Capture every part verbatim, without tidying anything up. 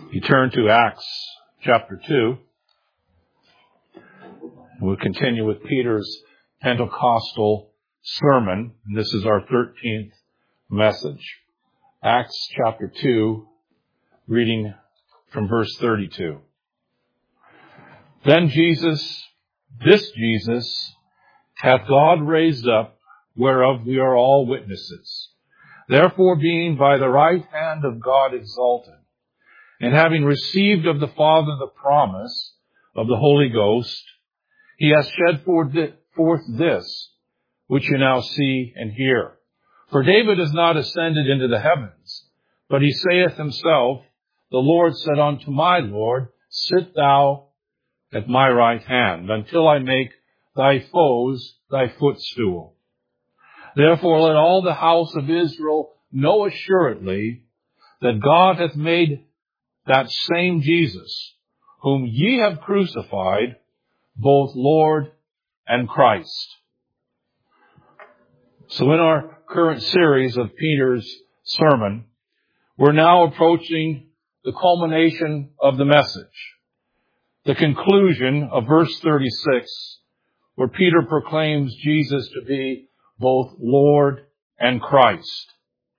You turn to Acts chapter two. We'll continue with Peter's Pentecostal sermon. This is our thirteenth message. Acts chapter two, reading from verse thirty-two. Then Jesus, this Jesus, hath God raised up, whereof we are all witnesses. Therefore, being by the right hand of God exalted, and having received of the Father the promise of the Holy Ghost, he has shed forth this, which you now see and hear. For David is not ascended into the heavens, but he saith himself, the Lord said unto my Lord, sit thou at my right hand, until I make thy foes thy footstool. Therefore let all the house of Israel know assuredly that God hath made that same Jesus, whom ye have crucified, both Lord and Christ. So in our current series of Peter's sermon, we're now approaching the culmination of the message, the conclusion of verse thirty-six, where Peter proclaims Jesus to be both Lord and Christ.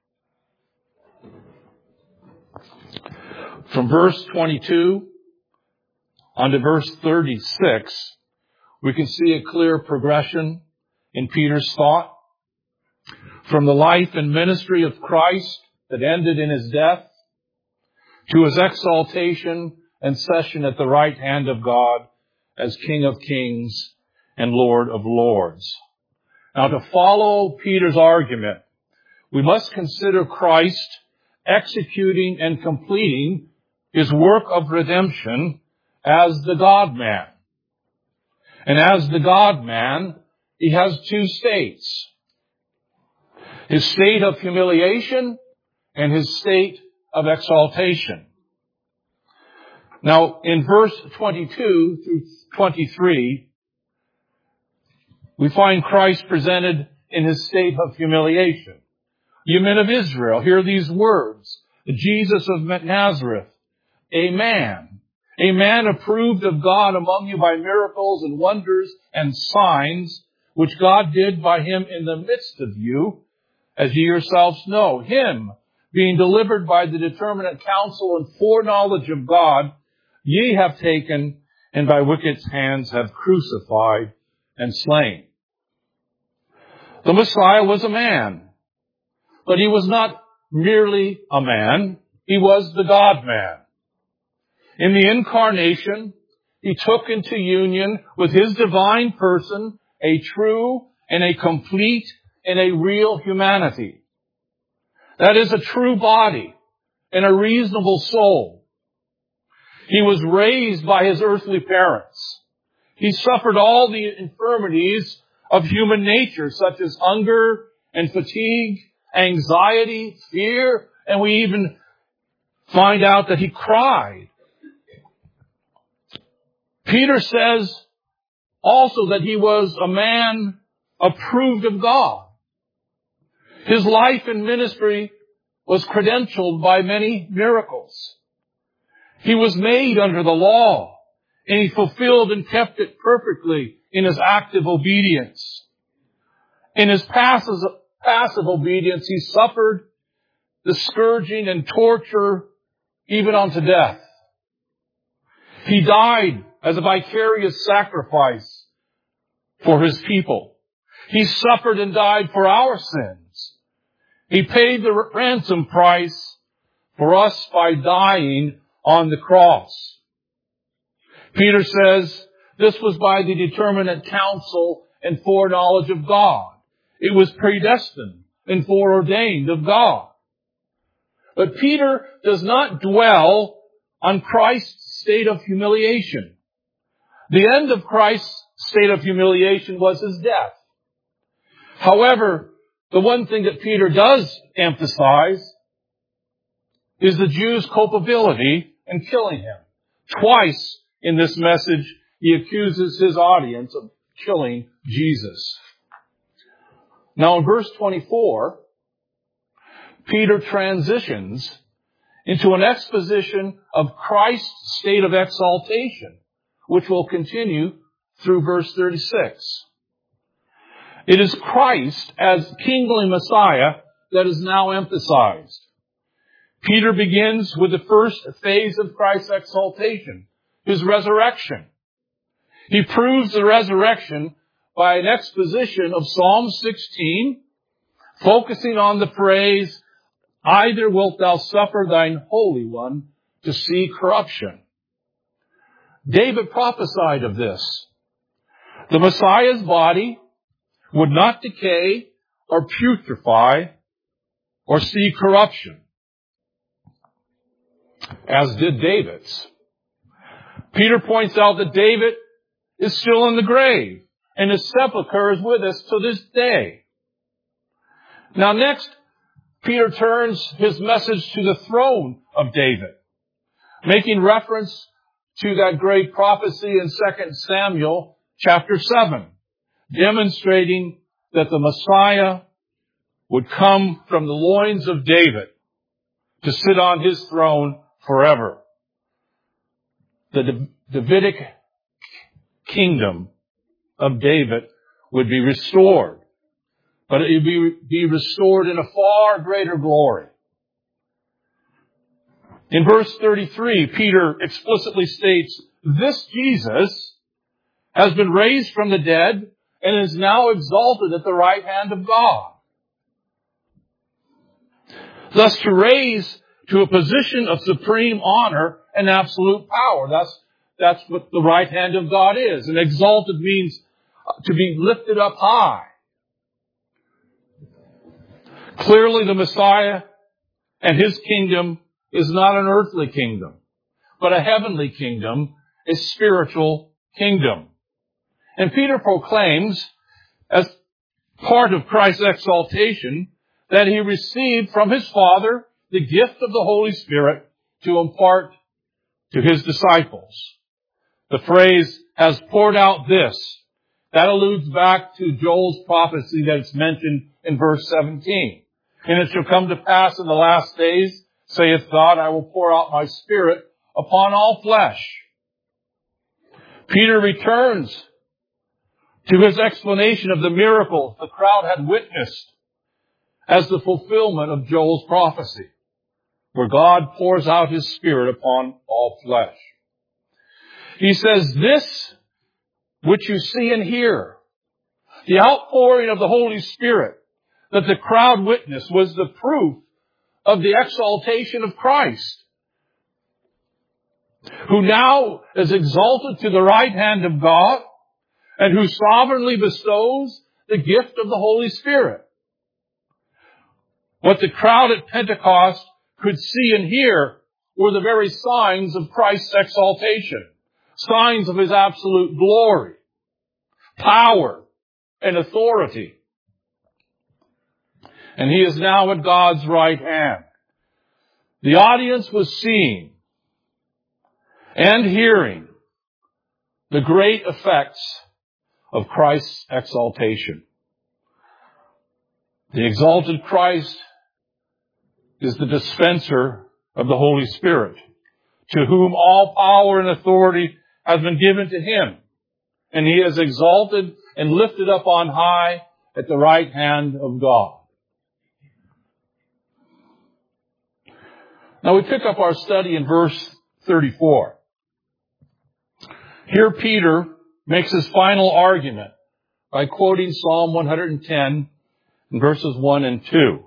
From verse twenty-two on to verse thirty-six, we can see a clear progression in Peter's thought. From the life and ministry of Christ that ended in his death, to his exaltation and session at the right hand of God as King of Kings and Lord of Lords. Now, to follow Peter's argument, we must consider Christ executing and completing his work of redemption as the God-man. And as the God-man, he has two states. His state of humiliation and his state of exaltation. Now, in verse twenty-two through twenty-three, we find Christ presented in his state of humiliation. You men of Israel, hear these words. Jesus of Nazareth, a man, a man approved of God among you by miracles and wonders and signs, which God did by him in the midst of you, as ye yourselves know. Him, being delivered by the determinate counsel and foreknowledge of God, ye have taken, and by wicked hands have crucified and slain. The Messiah was a man, but he was not merely a man. He was the God-man. In the incarnation, he took into union with his divine person a true and a complete and a real humanity. That is a true body and a reasonable soul. He was raised by his earthly parents. He suffered all the infirmities of human nature, such as hunger and fatigue, anxiety, fear, and we even find out that he cried. Peter says also that he was a man approved of God. His life and ministry was credentialed by many miracles. He was made under the law, and he fulfilled and kept it perfectly in his active obedience. In his passive, passive obedience, he suffered the scourging and torture even unto death. He died as a vicarious sacrifice for his people. He suffered and died for our sins. He paid the ransom price for us by dying on the cross. Peter says this was by the determinate counsel and foreknowledge of God. It was predestined and foreordained of God. But Peter does not dwell on Christ's state of humiliation. The end of Christ's state of humiliation was his death. However, the one thing that Peter does emphasize is the Jews' culpability in killing him. Twice in this message, he accuses his audience of killing Jesus. Now in verse twenty-four, Peter transitions into an exposition of Christ's state of exaltation, which will continue through verse thirty-six. It is Christ as kingly Messiah that is now emphasized. Peter begins with the first phase of Christ's exaltation, his resurrection. He proves the resurrection by an exposition of Psalm sixteen, focusing on the phrase, "Either wilt thou suffer thine Holy One to see corruption." David prophesied of this. The Messiah's body would not decay or putrefy or see corruption, as did David's. Peter points out that David is still in the grave, and his sepulchre is with us to this day. Now next, Peter turns his message to the throne of David, making reference to that great prophecy in Second Samuel chapter seven, demonstrating that the Messiah would come from the loins of David to sit on his throne forever. The Davidic kingdom of David would be restored, but it would be, be restored in a far greater glory. In verse thirty-three, Peter explicitly states, "This Jesus has been raised from the dead and is now exalted at the right hand of God." Thus, to raise to a position of supreme honor and absolute power. That's, that's what the right hand of God is. And exalted means to be lifted up high. Clearly, the Messiah and his kingdom is not an earthly kingdom, but a heavenly kingdom, a spiritual kingdom. And Peter proclaims, as part of Christ's exaltation, that he received from his Father the gift of the Holy Spirit to impart to his disciples. The phrase, "has poured out this," that alludes back to Joel's prophecy that's mentioned in verse seventeen. "And it shall come to pass in the last days, saith God, I will pour out my Spirit upon all flesh." Peter returns to his explanation of the miracles the crowd had witnessed as the fulfillment of Joel's prophecy, where God pours out his Spirit upon all flesh. He says, "This which you see and hear," the outpouring of the Holy Spirit that the crowd witnessed, was the proof of the exaltation of Christ, who now is exalted to the right hand of God and who sovereignly bestows the gift of the Holy Spirit. What the crowd at Pentecost could see and hear were the very signs of Christ's exaltation, signs of his absolute glory, power, and authority. And he is now at God's right hand. The audience was seeing and hearing the great effects of Christ's exaltation. The exalted Christ is the dispenser of the Holy Spirit, to whom all power and authority has been given to him. And he is exalted and lifted up on high at the right hand of God. Now we pick up our study in verse thirty-four. Here Peter makes his final argument by quoting Psalm one hundred ten, verses one and two,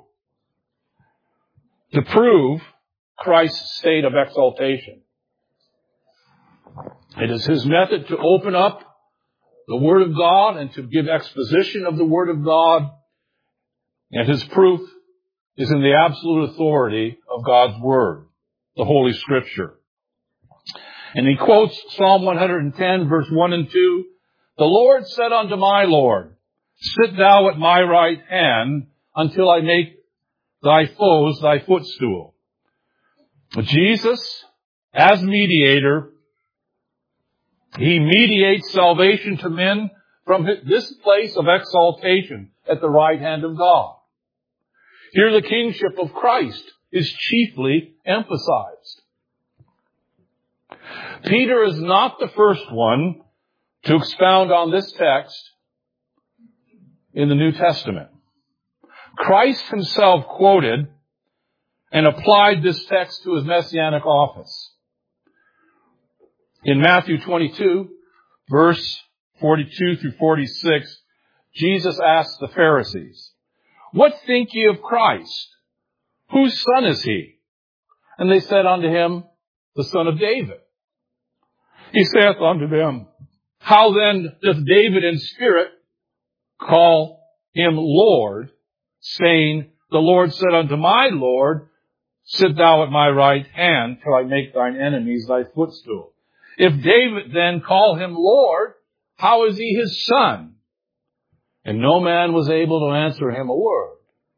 to prove Christ's state of exaltation. It is his method to open up the Word of God and to give exposition of the Word of God, and his proof is in the absolute authority of God's Word, the Holy Scripture. And he quotes Psalm one hundred ten, verse one and two, "The Lord said unto my Lord, Sit thou at my right hand until I make thy foes thy footstool." Jesus, as mediator, he mediates salvation to men from this place of exaltation at the right hand of God. Here the kingship of Christ is chiefly emphasized. Peter is not the first one to expound on this text in the New Testament. Christ himself quoted and applied this text to his messianic office. In Matthew twenty-two, verse forty-two through forty-six, Jesus asked the Pharisees, "What think ye of Christ? Whose son is he?" And they said unto him, "The son of David." He saith unto them, "How then doth David in spirit call him Lord, saying, The Lord said unto my Lord, Sit thou at my right hand till I make thine enemies thy footstool. If David then call him Lord, how is he his son?" And no man was able to answer him a word.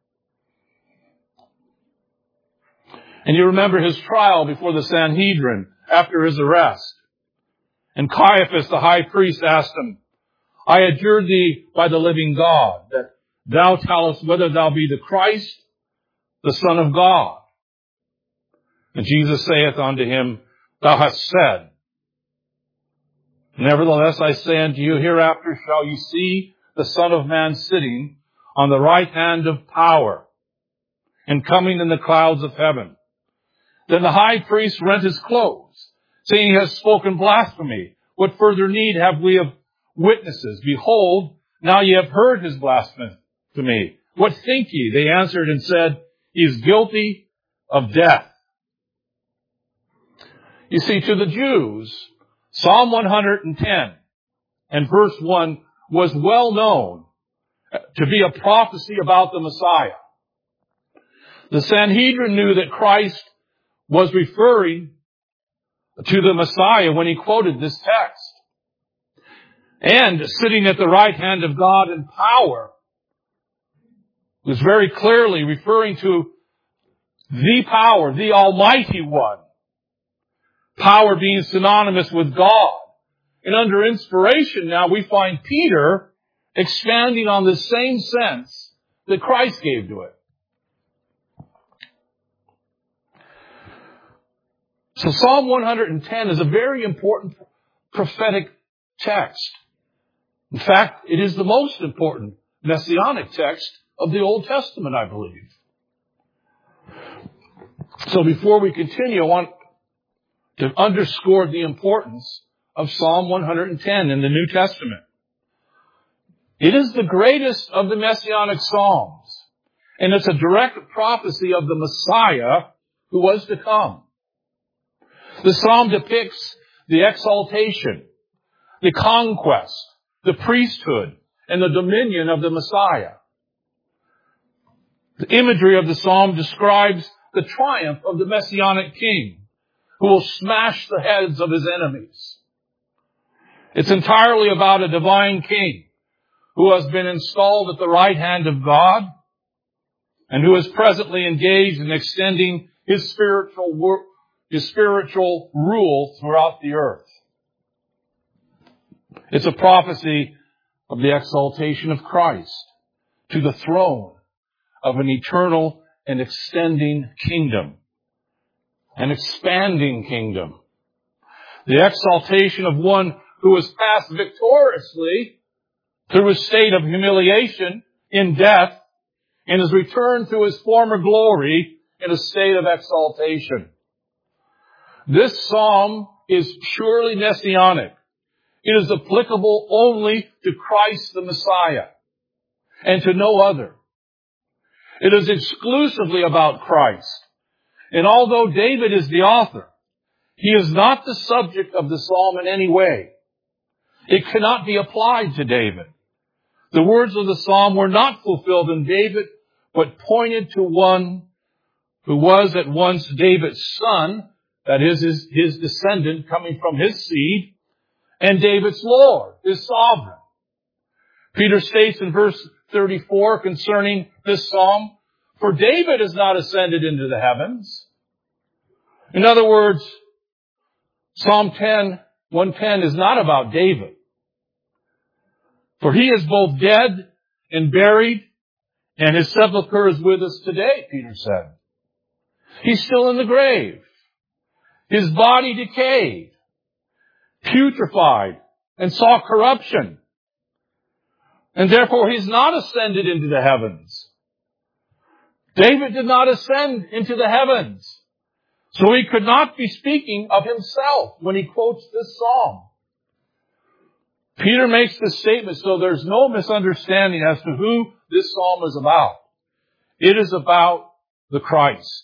And you remember his trial before the Sanhedrin after his arrest. And Caiaphas, the high priest, asked him, "I adjure thee by the living God, that thou tellest whether thou be the Christ, the Son of God." And Jesus saith unto him, "Thou hast said. Nevertheless, I say unto you, hereafter shall you see the Son of Man sitting on the right hand of power, and coming in the clouds of heaven." Then the high priest rent his clothes, saying, "He has spoken blasphemy. What further need have we of witnesses? Behold, now ye have heard his blasphemy to me. What think ye?" They answered and said, "He is guilty of death." You see, to the Jews, Psalm one hundred ten and verse one was well known to be a prophecy about the Messiah. The Sanhedrin knew that Christ was referring to the Messiah when he quoted this text. And sitting at the right hand of God in power was very clearly referring to the power, the Almighty One. Power being synonymous with God. And under inspiration now we find Peter expanding on the same sense that Christ gave to it. So Psalm one hundred ten is a very important prophetic text. In fact, it is the most important messianic text of the Old Testament, I believe. So before we continue, I want to underscore the importance of Psalm one hundred ten in the New Testament. It is the greatest of the messianic psalms, and it's a direct prophecy of the Messiah who was to come. The psalm depicts the exaltation, the conquest, the priesthood, and the dominion of the Messiah. The imagery of the psalm describes the triumph of the messianic king who will smash the heads of his enemies. It's entirely about a divine king who has been installed at the right hand of God and who is presently engaged in extending his spiritual work, his spiritual rule throughout the earth. It's a prophecy of the exaltation of Christ to the throne of an eternal and extending kingdom, an expanding kingdom. The exaltation of one who has passed victoriously through a state of humiliation in death and has returned to his former glory in a state of exaltation. This psalm is purely messianic. It is applicable only to Christ the Messiah and to no other. It is exclusively about Christ. And although David is the author, he is not the subject of the psalm in any way. It cannot be applied to David. The words of the psalm were not fulfilled in David, but pointed to one who was at once David's son, that is, his, his descendant coming from his seed, and David's Lord, his sovereign. Peter states in verse thirty-four concerning this psalm, "For David has not ascended into the heavens." In other words, Psalm ten, one ten is not about David. For he is both dead and buried, and his sepulchre is with us today, Peter said. He's still in the grave. His body decayed, putrefied, and saw corruption. And therefore he's not ascended into the heavens. David did not ascend into the heavens. So he could not be speaking of himself when he quotes this psalm. Peter makes this statement so there's no misunderstanding as to who this psalm is about. It is about the Christ.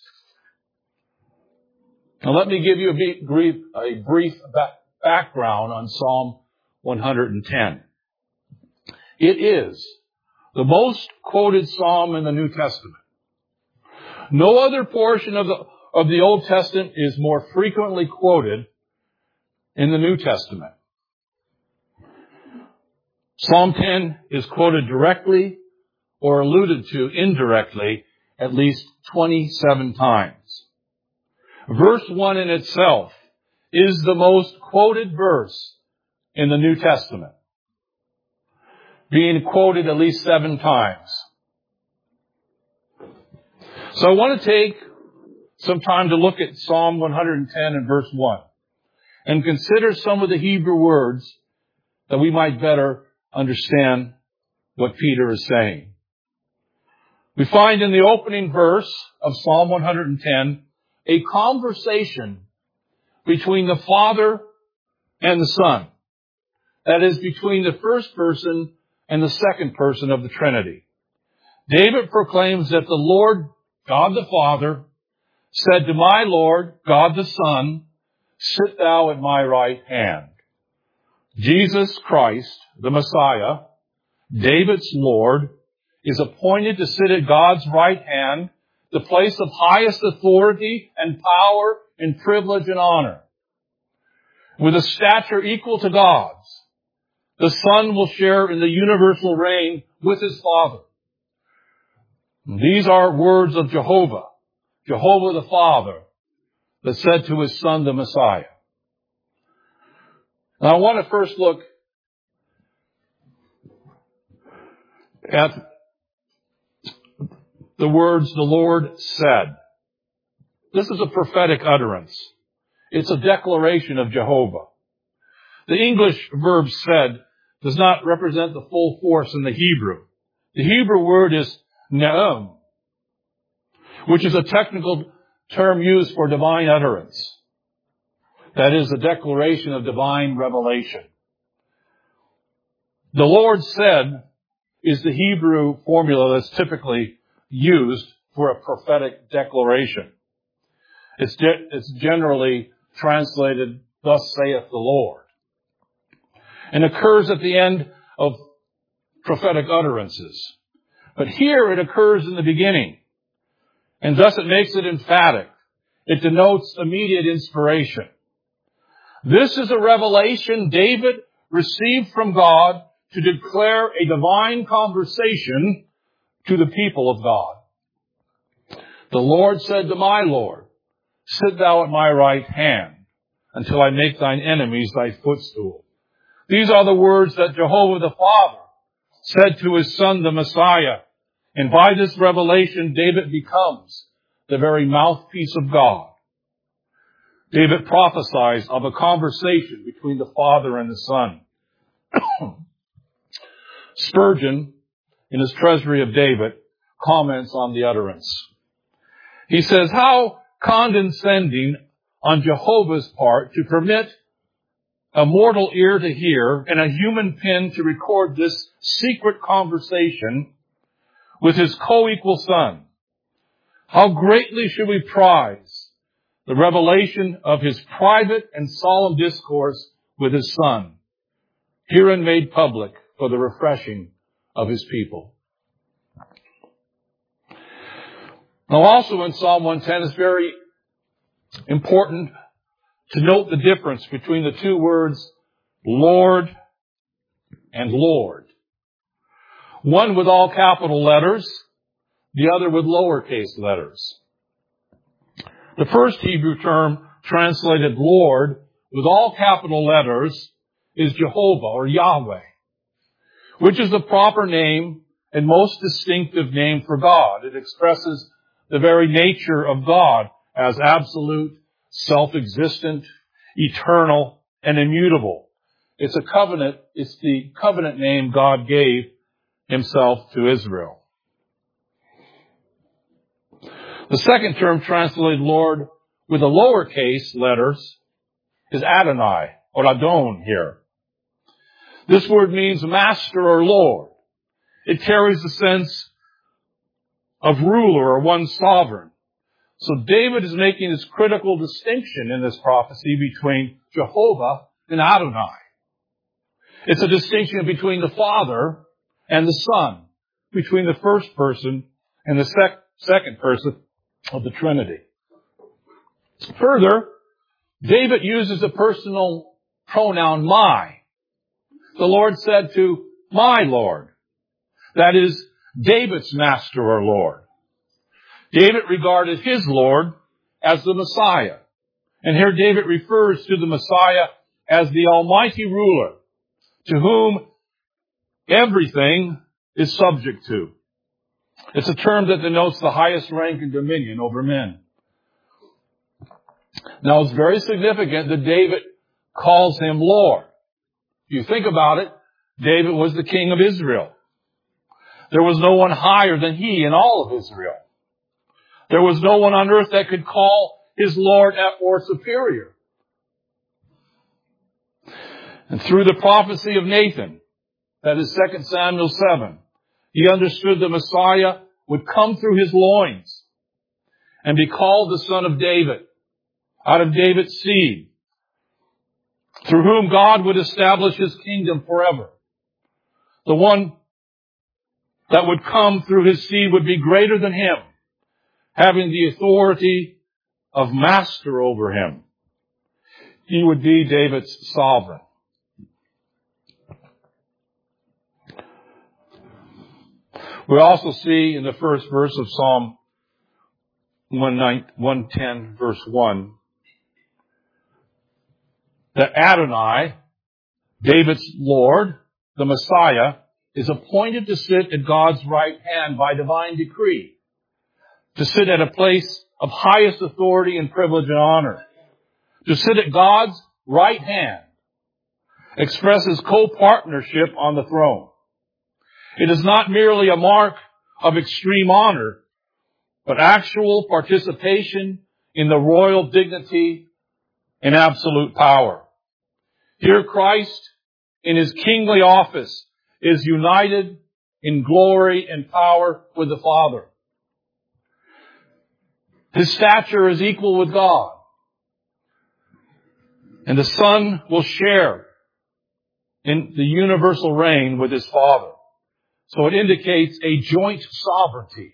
Now let me give you a brief, a brief background on Psalm one hundred ten. It is the most quoted psalm in the New Testament. No other portion of the, of the Old Testament is more frequently quoted in the New Testament. Psalm ten is quoted directly or alluded to indirectly at least twenty-seven times. Verse one in itself is the most quoted verse in the New Testament, being quoted at least seven times. So I want to take some time to look at Psalm one hundred ten and verse one and consider some of the Hebrew words that we might better understand what Peter is saying. We find in the opening verse of Psalm one hundred ten a conversation between the Father and the Son. That is, between the first person and the second person of the Trinity. David proclaims that the Lord, God the Father, said to my Lord, God the Son, sit thou at my right hand. Jesus Christ, the Messiah, David's Lord, is appointed to sit at God's right hand, the place of highest authority and power and privilege and honor. With a stature equal to God's, the Son will share in the universal reign with his Father. These are words of Jehovah, Jehovah the Father, that said to his Son, the Messiah. Now I want to first look at the words the Lord said. This is a prophetic utterance. It's a declaration of Jehovah. The English verb said does not represent the full force in the Hebrew. The Hebrew word is ne'em, which is a technical term used for divine utterance. That is a declaration of divine revelation. The Lord said is the Hebrew formula that's typically used for a prophetic declaration. It's, ge- it's generally translated, thus saith the Lord, and occurs at the end of prophetic utterances. But here it occurs in the beginning, and thus it makes it emphatic. It denotes immediate inspiration. This is a revelation David received from God to declare a divine conversation to the people of God. The Lord said to my Lord, sit thou at my right hand until I make thine enemies thy footstool. These are the words that Jehovah the Father said to his Son, the Messiah. And by this revelation, David becomes the very mouthpiece of God. David prophesies of a conversation between the Father and the Son. Spurgeon, in his Treasury of David, comments on the utterance. He says, how condescending on Jehovah's part to permit a mortal ear to hear and a human pen to record this secret conversation with his co-equal Son. How greatly should we prize the revelation of his private and solemn discourse with his Son, herein made public for the refreshing of his people. Now also in Psalm one ten, it's very important to note the difference between the two words Lord and Lord. One with all capital letters, the other with lowercase letters. The first Hebrew term translated Lord with all capital letters is Jehovah or Yahweh, which is the proper name and most distinctive name for God. It expresses the very nature of God as absolute, self-existent, eternal, and immutable. It's a covenant. It's the covenant name God gave himself to Israel. The second term translated Lord with the lowercase letters is Adonai, or Adon here. This word means master or Lord. It carries the sense of ruler or one sovereign. So David is making this critical distinction in this prophecy between Jehovah and Adonai. It's a distinction between the Father and the Son, between the first person and the sec- second person of the Trinity. Further, David uses a personal pronoun, my. The Lord said to my Lord. That is, David's master or Lord. David regarded his Lord as the Messiah. And here David refers to the Messiah as the Almighty Ruler, to whom everything is subject to. It's a term that denotes the highest rank and dominion over men. Now, it's very significant that David calls him Lord. If you think about it, David was the king of Israel. There was no one higher than he in all of Israel. There was no one on earth that could call his Lord or superior. And through the prophecy of Nathan, that is Second Samuel seven, he understood the Messiah would come through his loins and be called the Son of David, out of David's seed, through whom God would establish his kingdom forever. The one that would come through his seed would be greater than him, having the authority of master over him. He would be David's sovereign. We also see in the first verse of Psalm one ten, verse one, that Adonai, David's Lord, the Messiah, is appointed to sit at God's right hand by divine decree, to sit at a place of highest authority and privilege and honor, to sit at God's right hand, expresses co-partnership on the throne. It is not merely a mark of extreme honor, but actual participation in the royal dignity and absolute power. Here Christ, in his kingly office, is united in glory and power with the Father. His stature is equal with God. And the Son will share in the universal reign with his Father. So it indicates a joint sovereignty.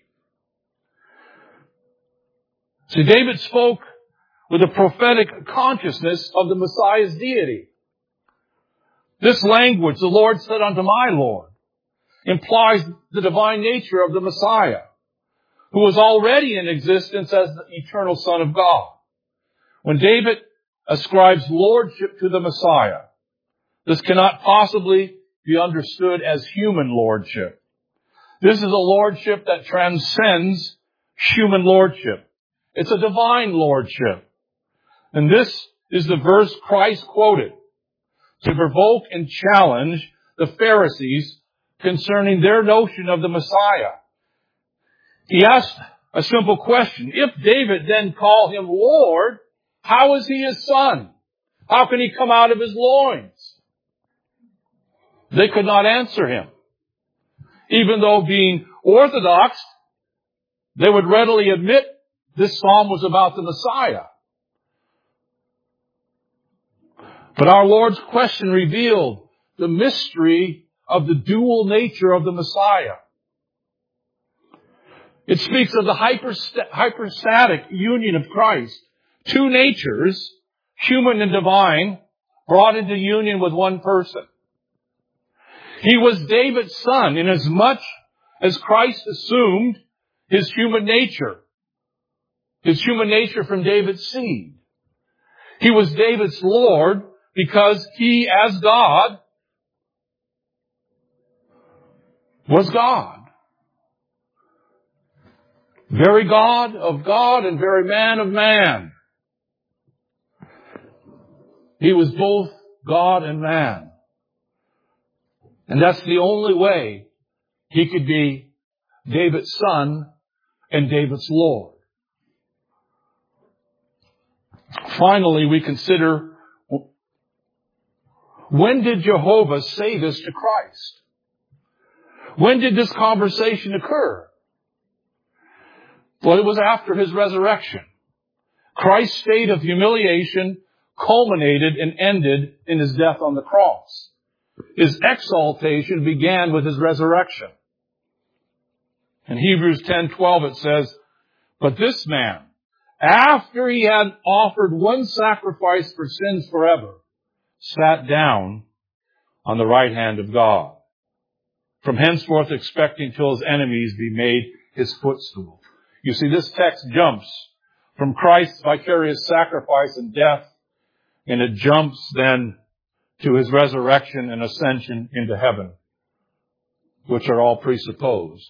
See, David spoke with a prophetic consciousness of the Messiah's deity. This language, the Lord said unto my Lord, implies the divine nature of the Messiah, who was already in existence as the eternal Son of God. When David ascribes lordship to the Messiah, this cannot possibly be understood as human lordship. This is a lordship that transcends human lordship. It's a divine lordship. And this is the verse Christ quoted to provoke and challenge the Pharisees concerning their notion of the Messiah. He asked a simple question. If David then called him Lord, how is he his son? How can he come out of his loins? They could not answer him. Even though being orthodox, they would readily admit this psalm was about the Messiah. But our Lord's question revealed the mystery of the dual nature of the Messiah. It speaks of the hyperst- hypostatic union of Christ. Two natures, human and divine, brought into union with one person. He was David's son inasmuch as Christ assumed his human nature. His human nature from David's seed. He was David's Lord because he, as God, was God. Very God of God and very man of man. He was both God and man. And that's the only way he could be David's son and David's Lord. Finally, we consider, when did Jehovah say this to Christ? When did this conversation occur? Well, it was after his resurrection. Christ's state of humiliation culminated and ended in his death on the cross. His exaltation began with his resurrection. In Hebrews ten twelve it says, "But this man, after he had offered one sacrifice for sins forever, sat down on the right hand of God, from henceforth expecting till his enemies be made his footstool." You see, this text jumps from Christ's vicarious sacrifice and death, and it jumps then to his resurrection and ascension into heaven, which are all presupposed.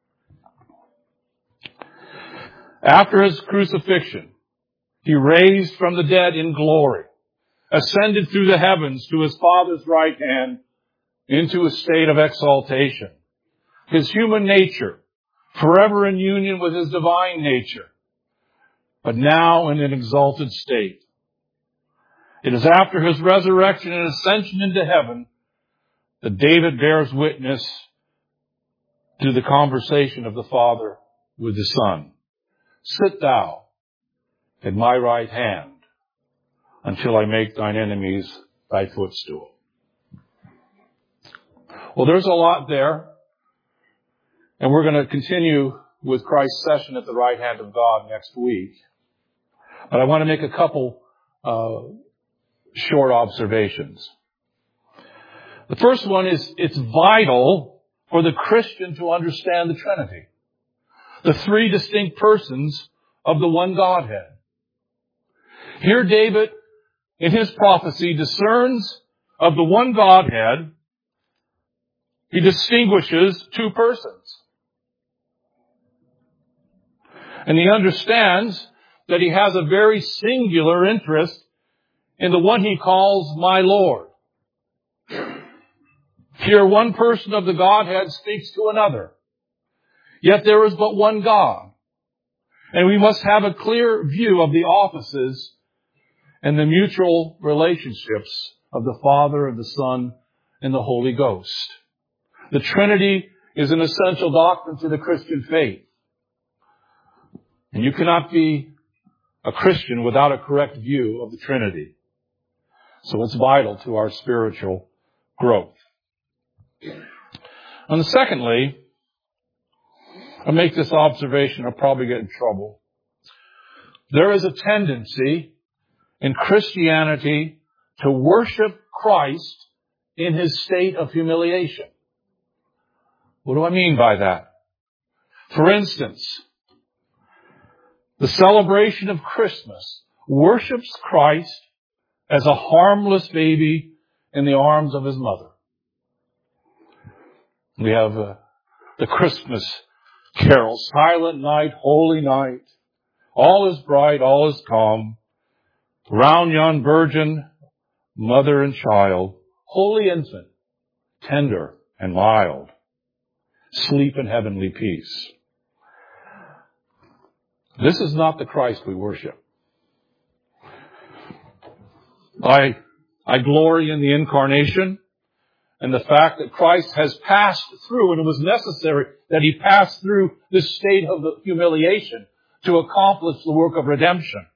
After his crucifixion, he raised from the dead in glory, ascended through the heavens to his Father's right hand into a state of exaltation. His human nature, forever in union with his divine nature, but now in an exalted state. It is after his resurrection and ascension into heaven that David bears witness to the conversation of the Father with the Son. "Sit thou at my right hand until I make thine enemies thy footstool." Well, there's a lot there. And we're going to continue with Christ's session at the right hand of God next week. But I want to make a couple uh, short observations. The first one is, it's vital for the Christian to understand the Trinity, the three distinct persons of the one Godhead. Here David, in his prophecy, discerns of the one Godhead. He distinguishes two persons. And he understands that he has a very singular interest in the one he calls my Lord. Here one person of the Godhead speaks to another. Yet there is but one God. And we must have a clear view of the offices and the mutual relationships of the Father and the Son and the Holy Ghost. The Trinity is an essential doctrine to the Christian faith. And you cannot be a Christian without a correct view of the Trinity. So it's vital to our spiritual growth. And secondly, I make this observation, I'll probably get in trouble. There is a tendency in Christianity to worship Christ in his state of humiliation. What do I mean by that? For instance, the celebration of Christmas worships Christ as a harmless baby in the arms of his mother. We have uh, the Christmas carol, "Silent night, holy night, all is bright, all is calm. Round yon virgin, mother and child, holy infant, tender and mild, sleep in heavenly peace." This is not the Christ we worship. I, I glory in the incarnation and the fact that Christ has passed through, and it was necessary that he passed through this state of humiliation to accomplish the work of redemption.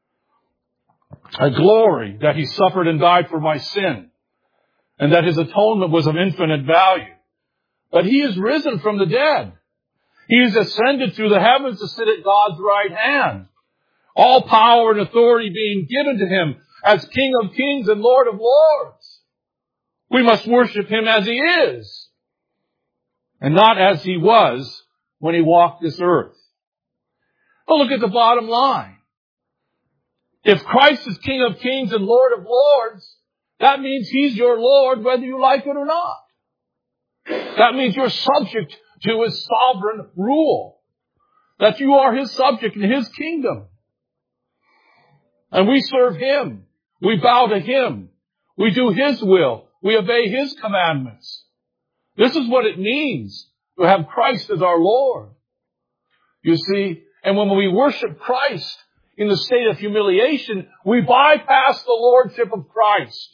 I glory that he suffered and died for my sin, and that his atonement was of infinite value. But he is risen from the dead. He is ascended through the heavens to sit at God's right hand. All power and authority being given to him as King of kings and Lord of lords. We must worship him as he is, and not as he was when he walked this earth. But look at the bottom line. If Christ is King of kings and Lord of lords, that means he's your Lord whether you like it or not. That means you're subject to his sovereign rule. that you are His subject in His kingdom. And we serve Him. We bow to Him. We do His will. We obey His commandments. This is what it means to have Christ as our Lord. You see, and when we worship Christ in the state of humiliation, we bypass the lordship of Christ.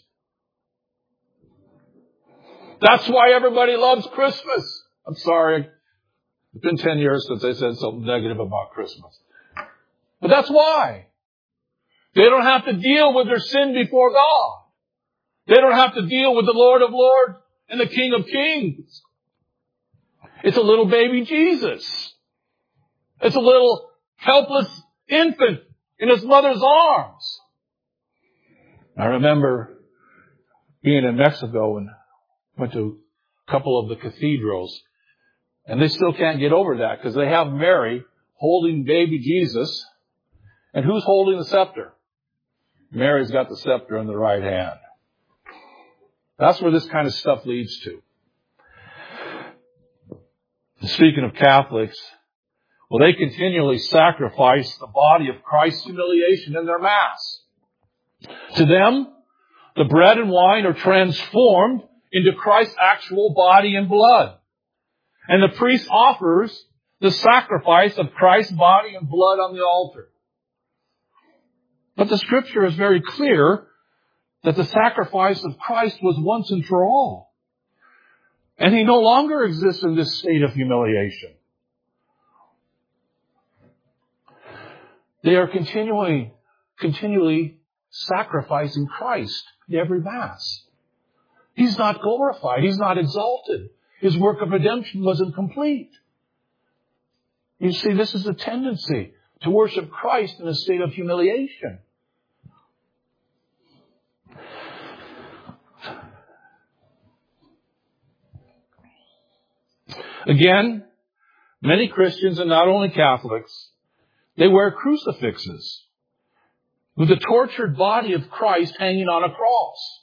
That's why everybody loves Christmas. I'm sorry. It's been ten years since I said something negative about Christmas. But that's why. They don't have to deal with their sin before God. They don't have to deal with the Lord of Lords and the King of Kings. It's a little baby Jesus. It's a little helpless infant in his mother's arms. I remember being in Mexico and went to a couple of the cathedrals, and they still can't get over that because they have Mary holding baby Jesus, and who's holding the scepter? Mary's got the scepter in the right hand. That's where this kind of stuff leads to. Speaking of Catholics, well, they continually sacrifice the body of Christ's humiliation in their Mass. To them, the bread and wine are transformed into Christ's actual body and blood. And the priest offers the sacrifice of Christ's body and blood on the altar. But the Scripture is very clear that the sacrifice of Christ was once and for all. And He no longer exists in this state of humiliation. They are continually, continually sacrificing Christ in every Mass. He's not glorified. He's not exalted. His work of redemption wasn't complete. You see, this is a tendency to worship Christ in a state of humiliation. Again, many Christians, and not only Catholics, they wear crucifixes with the tortured body of Christ hanging on a cross.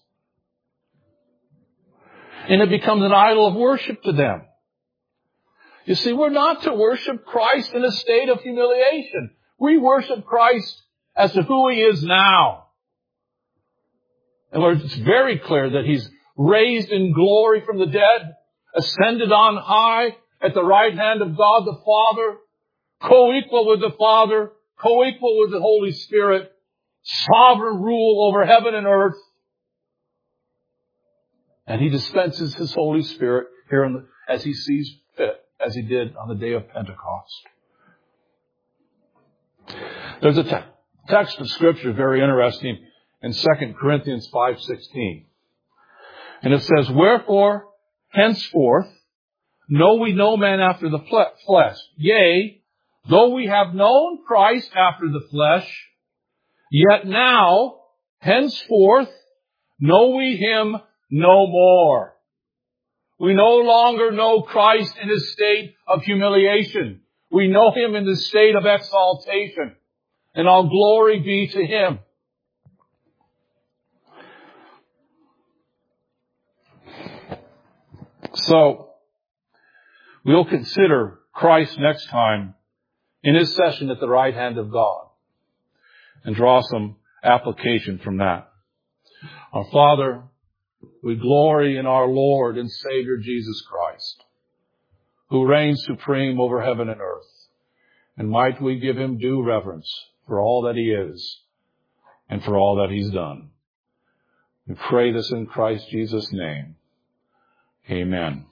And it becomes an idol of worship to them. You see, we're not to worship Christ in a state of humiliation. We worship Christ as to who He is now. And it's very clear that He's raised in glory from the dead, ascended on high at the right hand of God the Father, co-equal with the Father, co-equal with the Holy Spirit, sovereign rule over heaven and earth. And He dispenses His Holy Spirit here in the, as He sees fit, as He did on the day of Pentecost. There's a te- text of Scripture very interesting in Second Corinthians five sixteen. And it says, "Wherefore, henceforth, know we no man after the flesh. Yea, though we have known Christ after the flesh, yet now, henceforth, know we Him no more." We no longer know Christ in His state of humiliation. We know Him in the state of exaltation. And all glory be to Him. So, we'll consider Christ next time in His session at the right hand of God and draw some application from that. Our Father, we glory in our Lord and Savior Jesus Christ, who reigns supreme over heaven and earth. And might we give Him due reverence for all that He is and for all that He's done. We pray this in Christ Jesus' name. Amen.